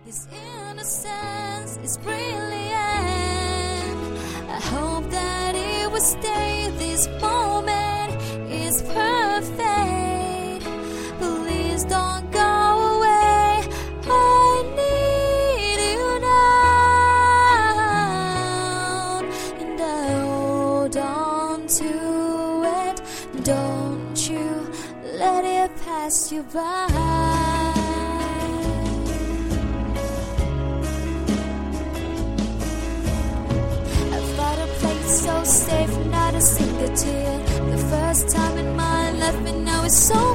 This innocence is brilliant. I hope that it will stay. This moment is perfect. Please don't go away. I need you now, and I hold on to it. Don't you let it pass you by. So safe, not a single tear. The first time in my life, and now it's so